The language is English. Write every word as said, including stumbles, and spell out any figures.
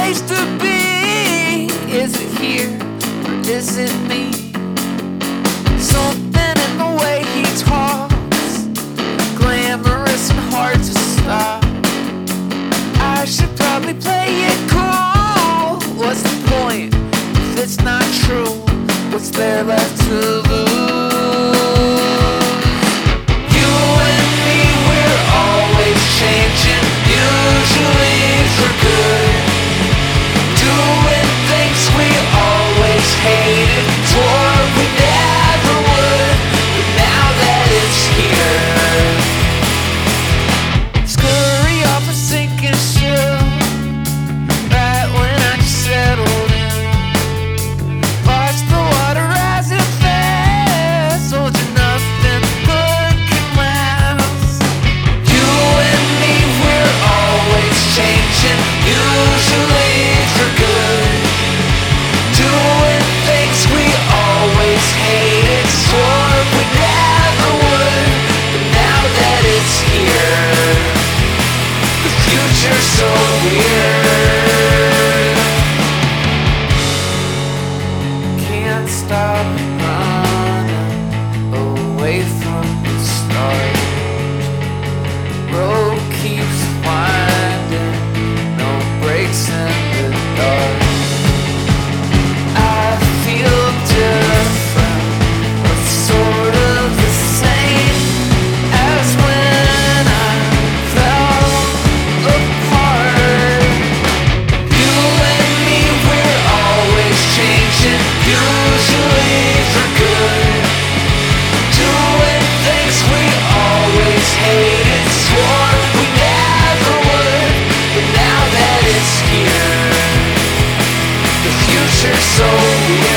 place to be. Is it here or is it me? Something in the way he talks, glamorous and hard to stop. I should probably play it cool. What's the point if it's not true? What's there left to lose? You and me, we're always changing, usually for good. Doing things we always hated, swore we never would. But now that it's here, scurry off a sinking ship, right when I just settled in. Watch the water rise and fast, told you nothing but can last. You and me, we're always changing, usually for good. Doing things we always hated, swore we never would. But now that it's here, the future's so weird. Can't stop running away from the start. Road keeps winding, no breaks in the dark. I feel different, but sort of the same as when I fell apart. You and me, we're always changing, usually for good. Doing things we always hated, swore we never would. But now that it's here, the future's so weird.